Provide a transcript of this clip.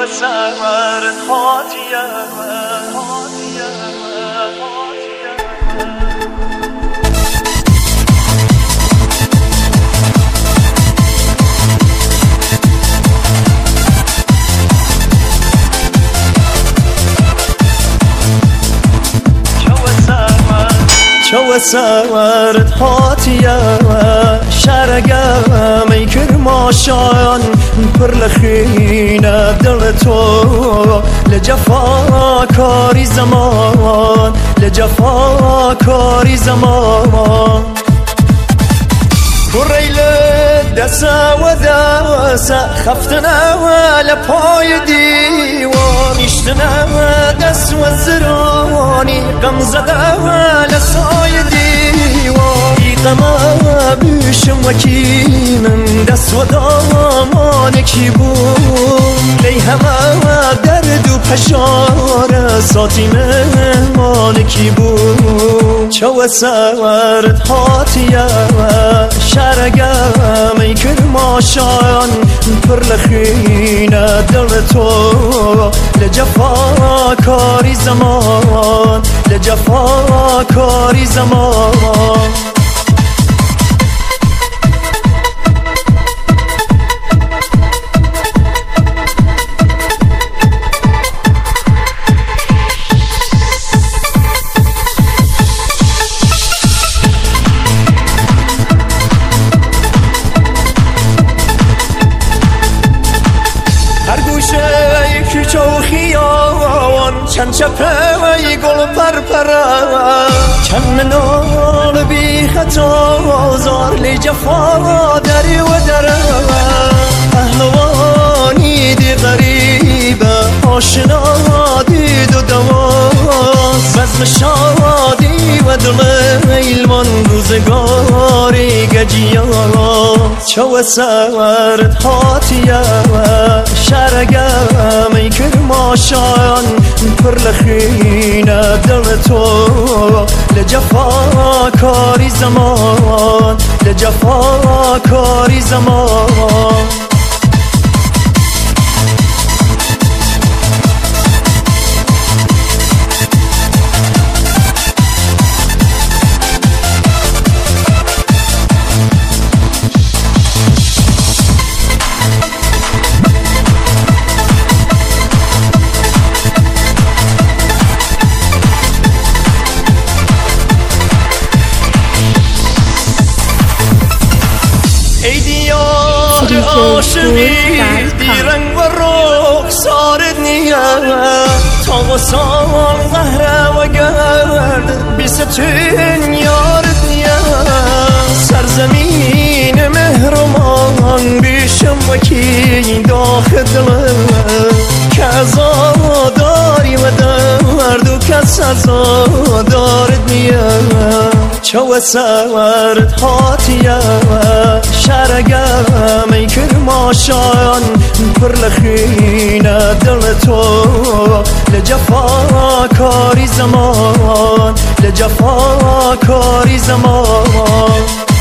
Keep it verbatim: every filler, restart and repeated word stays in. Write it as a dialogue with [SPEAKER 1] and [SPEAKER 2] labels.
[SPEAKER 1] سرد هاتیه هاتیه شو سرد هاتیه شرگم ای کرماشان پر لخینه دل تو لجفا کاری زمان لجفا کاری زمان بریل دست و دست خفتنا لپای دیوان اشتنا دست و زرانی غم زده لسای دیوان ای غم بیشم وکی من دست و دامان کی بود لی همه درد و پشار ساتی مهمان کی بود چو سرد هاتیه شرگم ای کرماشان پر لخینه دل تو لجفا کاری زمان لجفا کاری زمان چند چپه ای گل پرپره چند منال بی خطا زار لی جفا دری و دره پهلوانی دی غریبه آشنا دید و دواز بزم شادی و دل ایلمان روزگاری گجیا چو سرد هاتیه شرگم ای کرماشان پر لخینه دل تو لجفا کاری زمان لجفا کاری زمان ای دیار عاشقی دی رنگ و رخسارت نیه تا و سال قهره و گرد بیستون یارت نیه سرزمین مهرمان بیشم وکی داخل دلم که ازاداری و درد و کس ازادارت نیه چو سرد هاتیه شرگم ای کرماشان پر لخینه دل تو لجفا کاری زمان لجفا کاری زمان